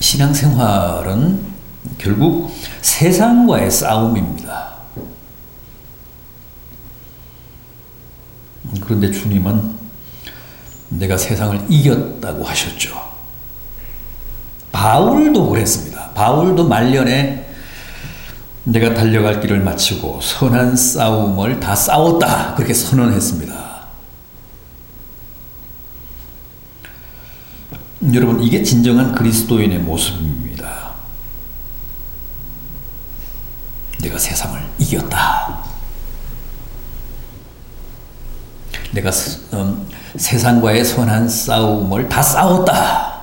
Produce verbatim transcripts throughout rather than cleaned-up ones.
신앙생활은 결국 세상과의 싸움입니다. 그런데 주님은 내가 세상을 이겼다고 하셨죠. 바울도 그랬습니다. 바울도 말년에 내가 달려갈 길을 마치고 선한 싸움을 다 싸웠다, 그렇게 선언했습니다. 여러분, 이게 진정한 그리스도인의 모습입니다. 내가 세상을 이겼다. 내가 음, 세상과의 선한 싸움을 다 싸웠다.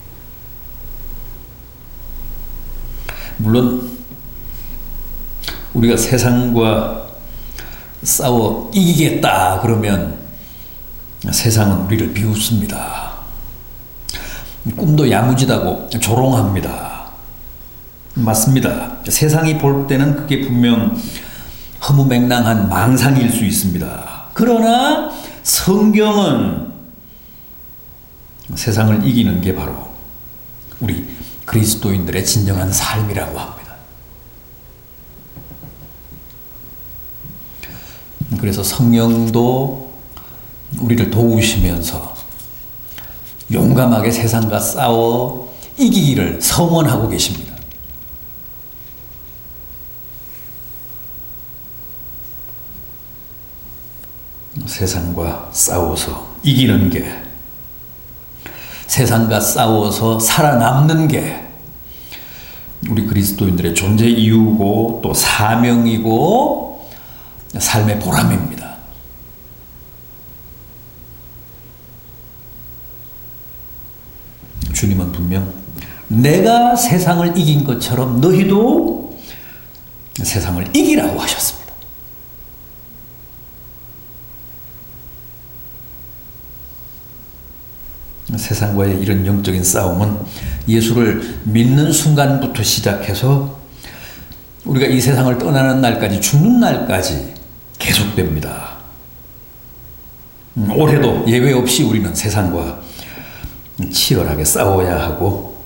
물론 우리가 세상과 싸워 이기겠다 그러면 세상은 우리를 비웃습니다. 꿈도 야무지다고 조롱합니다. 맞습니다. 세상이 볼 때는 그게 분명 허무맹랑한 망상일 수 있습니다. 그러나 성경은 세상을 이기는 게 바로 우리 그리스도인들의 진정한 삶이라고 합니다. 그래서 성령도 우리를 도우시면서 용감하게 세상과 싸워 이기기를 성원하고 계십니다. 세상과 싸워서 이기는 게, 세상과 싸워서 살아남는 게 우리 그리스도인들의 존재 이유고 또 사명이고 삶의 보람입니다. 주님은 분명 내가 세상을 이긴 것처럼 너희도 세상을 이기라고 하셨습니다. 세상과의 이런 영적인 싸움은 예수를 믿는 순간부터 시작해서 우리가 이 세상을 떠나는 날까지, 죽는 날까지 계속됩니다. 올해도 예외 없이 우리는 세상과 치열하게 싸워야 하고,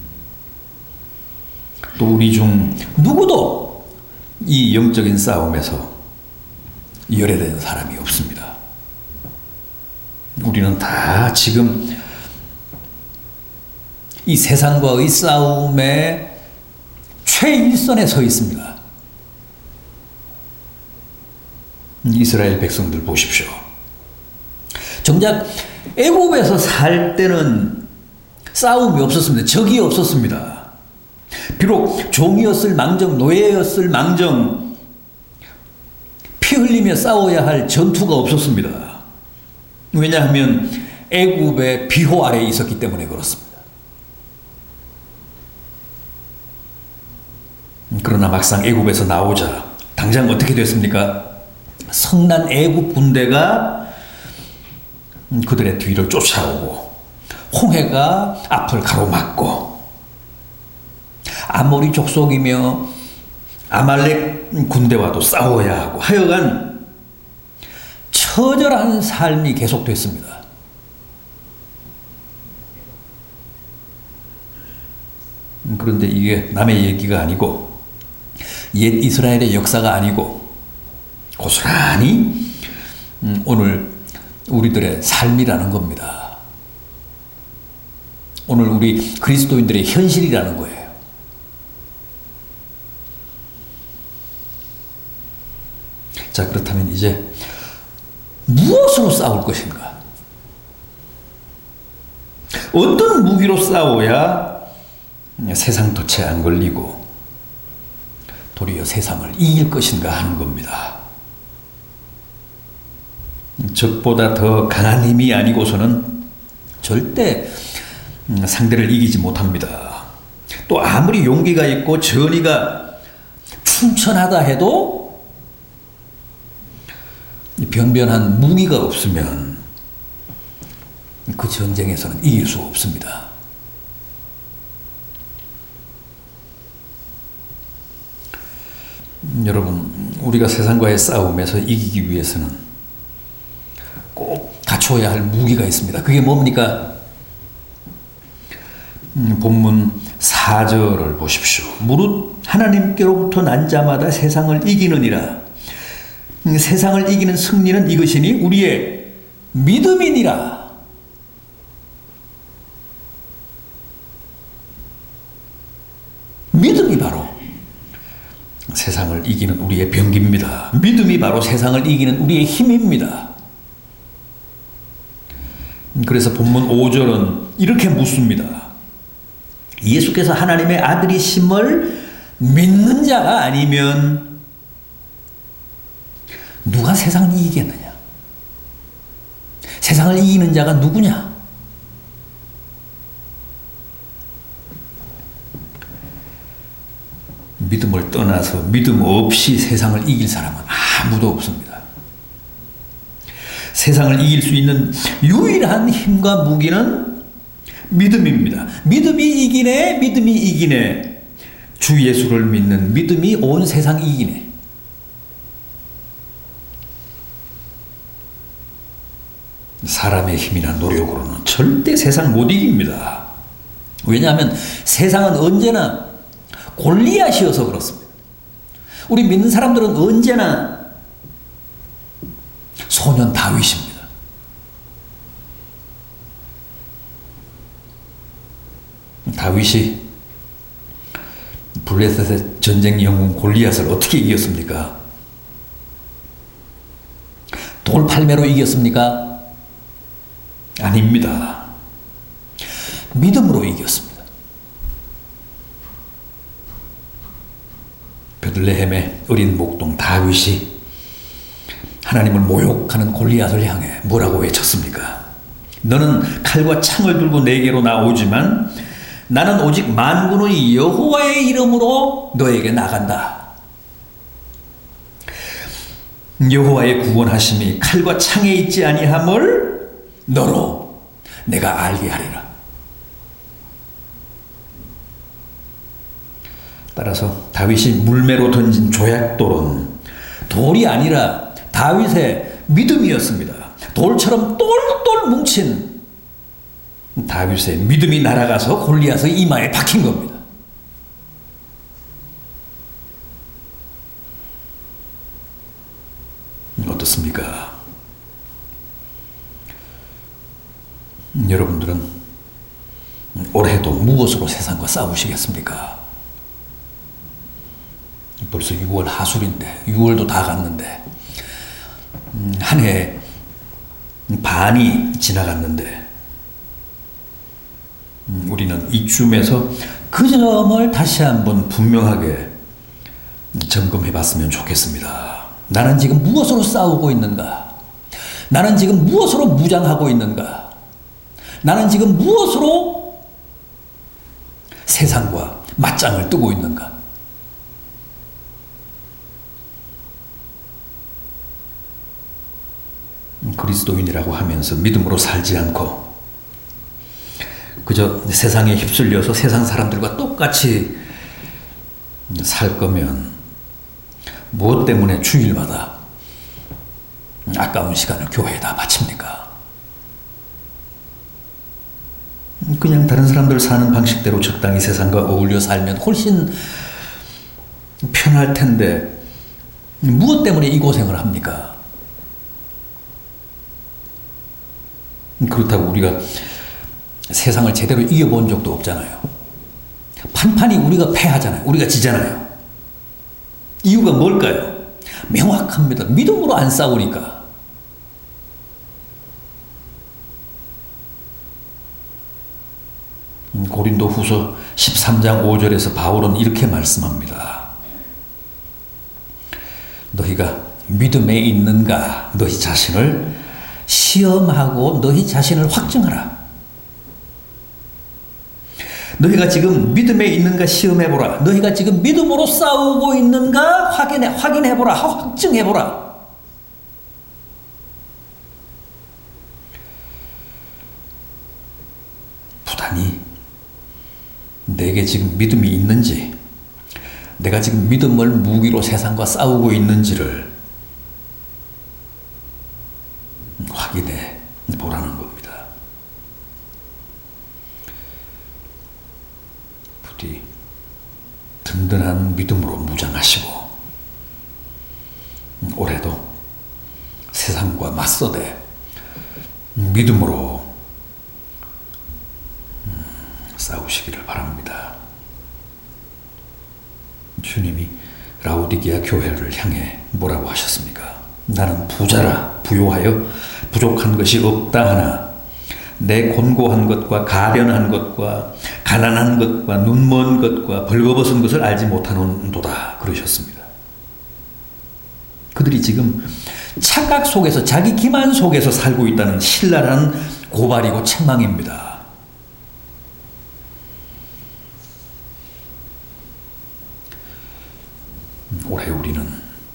또 우리 중 누구도 이 영적인 싸움에서 열애된 사람이 없습니다. 우리는 다 지금 이 세상과의 싸움의 최일선에 서 있습니다. 이스라엘 백성들 보십시오. 정작 애굽에서 살 때는 싸움이 없었습니다. 적이 없었습니다. 비록 종이었을 망정, 노예였을 망정, 피 흘리며 싸워야 할 전투가 없었습니다. 왜냐하면 애굽의 비호 아래에 있었기 때문에 그렇습니다. 그러나 막상 애굽에서 나오자 당장 어떻게 됐습니까? 성난 애굽 군대가 그들의 뒤를 쫓아오고 홍해가 앞을 가로막고 아모리 족속이며 아말렉 군대와도 싸워야 하고 하여간 처절한 삶이 계속됐습니다. 그런데 이게 남의 얘기가 아니고 옛 이스라엘의 역사가 아니고 고스란히 오늘 우리들의 삶이라는 겁니다. 오늘 우리 그리스도인들의 현실이라는 거예요. 자, 그렇다면 이제 무엇으로 싸울 것인가? 어떤 무기로 싸워야 세상 덫에 안 걸리고 도리어 세상을 이길 것인가 하는 겁니다. 적보다 더 강한 힘이 아니고서는 절대 상대를 이기지 못합니다. 또 아무리 용기가 있고 전의가 충천하다 해도 변변한 무기가 없으면 그 전쟁에서는 이길 수 없습니다. 여러분, 우리가 세상과의 싸움에서 이기기 위해서는 꼭 갖추어야 할 무기가 있습니다. 그게 뭡니까? 음, 본문 사 절을 보십시오. 무릇 하나님께로부터 난 자마다 세상을 이기느니라. 음, 세상을 이기는 승리는 이것이니 우리의 믿음이니라. 믿음이 바로 세상을 이기는 우리의 병기입니다. 믿음이 바로 세상을 이기는 우리의 힘입니다. 그래서 본문 오 절은 이렇게 묻습니다. 예수께서 하나님의 아들이심을 믿는 자가 아니면 누가 세상을 이기겠느냐? 세상을 이기는 자가 누구냐? 믿음을 떠나서 믿음 없이 세상을 이길 사람은 아무도 없습니다. 세상을 이길 수 있는 유일한 힘과 무기는 믿음입니다. 믿음이 이기네, 믿음이 이기네. 주 예수를 믿는 믿음이 온 세상 이기네. 사람의 힘이나 노력으로는 절대 세상 못 이깁니다. 왜냐하면 세상은 언제나 골리앗이어서 그렇습니다. 우리 믿는 사람들은 언제나 소년 다윗입니다. 다윗이 블레셋의 전쟁 영웅 골리앗을 어떻게 이겼습니까? 돌팔매로 이겼습니까? 아닙니다. 믿음으로 이겼습니다. 베들레헴의 어린 목동 다윗이 하나님을 모욕하는 골리앗을 향해 뭐라고 외쳤습니까? 너는 칼과 창을 들고 내게로 나오지만 나는 오직 만군의 여호와의 이름으로 너에게 나간다. 여호와의 구원하심이 칼과 창에 있지 아니함을 너로 내가 알게 하리라. 따라서 다윗이 물매로 던진 조약돌은 돌이 아니라 다윗의 믿음이었습니다. 돌처럼 똘똘 뭉친 다윗의 믿음이 날아가서 골리앗의 이마에 박힌 겁니다. 어떻습니까? 여러분들은 올해도 무엇으로 세상과 싸우시겠습니까? 벌써 유월 하술인데 유월도 다 갔는데 음, 한 해 반이 지나갔는데 음, 우리는 이쯤에서 그 점을 다시 한번 분명하게 점검해 봤으면 좋겠습니다. 나는 지금 무엇으로 싸우고 있는가? 나는 지금 무엇으로 무장하고 있는가? 나는 지금 무엇으로 세상과 맞짱을 뜨고 있는가? 그리스도인이라고 하면서 믿음으로 살지 않고 그저 세상에 휩쓸려서 세상 사람들과 똑같이 살 거면 무엇 때문에 주일마다 아까운 시간을 교회에다 바칩니까? 그냥 다른 사람들 사는 방식대로 적당히 세상과 어울려 살면 훨씬 편할 텐데 무엇 때문에 이 고생을 합니까? 그렇다고 우리가 세상을 제대로 이겨본 적도 없잖아요. 판판이 우리가 패하잖아요. 우리가 지잖아요. 이유가 뭘까요? 명확합니다. 믿음으로 안 싸우니까. 고린도 후서 십삼 장 오 절에서 바울은 이렇게 말씀합니다. 너희가 믿음에 있는가? 너희 자신을 시험하고 너희 자신을 확증하라. 너희가 지금 믿음에 있는가 시험해보라. 너희가 지금 믿음으로 싸우고 있는가 확인해, 확인해보라. 확증해보라. 부단히 내게 지금 믿음이 있는지, 내가 지금 믿음을 무기로 세상과 싸우고 있는지를 확인해 보라는 겁니다. 부디 든든한 믿음으로 무장하시고 올해도 세상과 맞서되 믿음으로 싸우시기를 바랍니다. 주님이 라오디게아 교회를 향해 뭐라고 하셨습니까? 나는 부자라 부요하여 부족한 것이 없다 하나 내 곤고한 것과 가련한 것과 가난한 것과 눈먼 것과 벌거벗은 것을 알지 못하는도다 그러셨습니다. 그들이 지금 착각 속에서 자기 기만 속에서 살고 있다는 신랄한 고발이고 책망입니다. 올해 우리는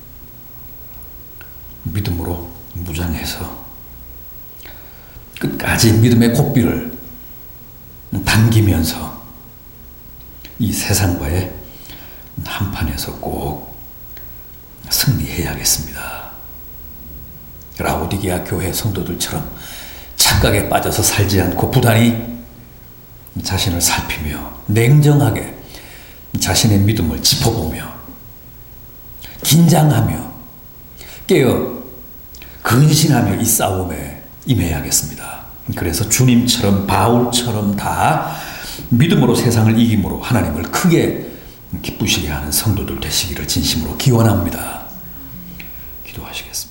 믿음으로 무장해서 끝까지 믿음의 곱비를 당기면서 이 세상과의 한판에서 꼭 승리해야겠습니다. 라오디게아 교회 성도들처럼 착각에 빠져서 살지 않고 부단히 자신을 살피며 냉정하게 자신의 믿음을 짚어보며 긴장하며 깨어 근신하며 이 싸움에 임해야겠습니다. 그래서 주님처럼 바울처럼 다 믿음으로 세상을 이김으로 하나님을 크게 기쁘시게 하는 성도들 되시기를 진심으로 기원합니다. 기도하시겠습니다.